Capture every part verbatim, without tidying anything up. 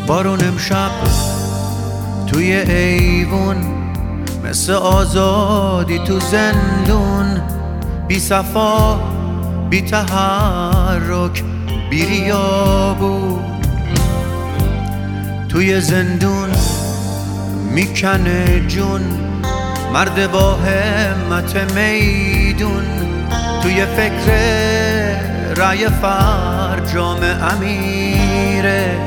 بارون امشب توی ایوون، مثل آزادی تو زندون، بی صفا بی تحرک بی ریابو. توی زندون میکنه جون مرد با همت میدون، توی فکر رای فرجام امیره.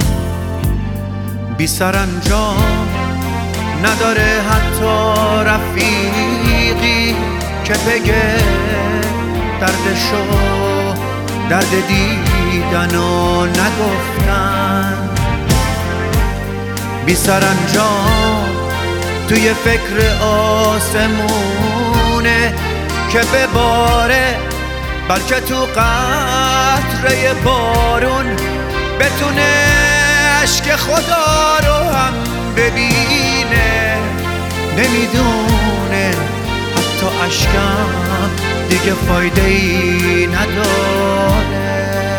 بی سرانجام نداره حتی رفیقی که بگه دردشو، درد دیدن و نگفتن. بی سرانجام توی فکر آسمونه که بباره، بلکه تو قطره بارون بتونه عشق خدا رو هم ببینه. نمیدونه حتی عشقم دیگه فایده ای نداره.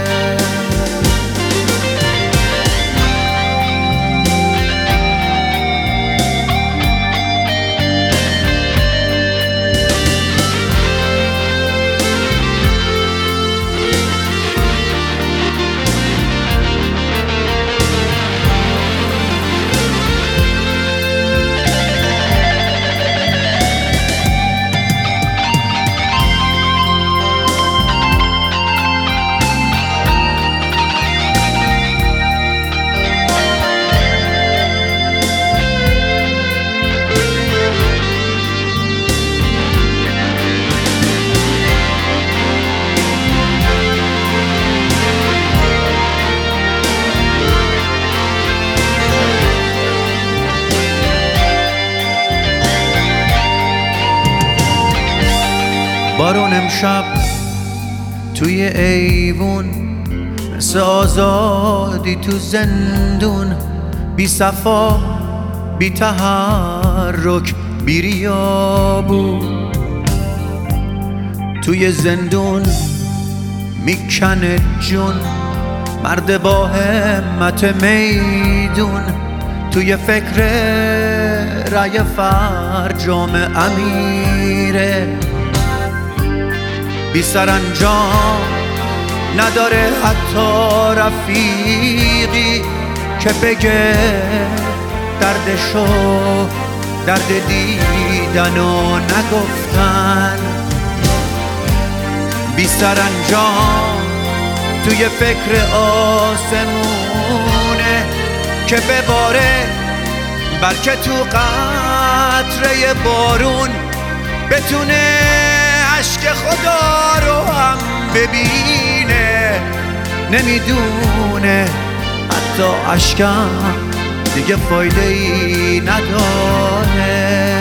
بارون امشب توی ایوون، مثل آزادی تو زندون، بی صفا بی تحرک بی ریابو. توی زندون میکنه جون مرد با همت میدون، توی فکر رای فرجام امیره. بی سرانجام نداره حتی رفیقی که بگه دردشو، درد دیدن و نگفتن. بی سرانجام توی فکر آسمونه که بباره، بلکه تو قطره بارون بتونه عشق خدا رو هم ببینه. نمیدونه حتی عشقم دیگه فایده ای نداره.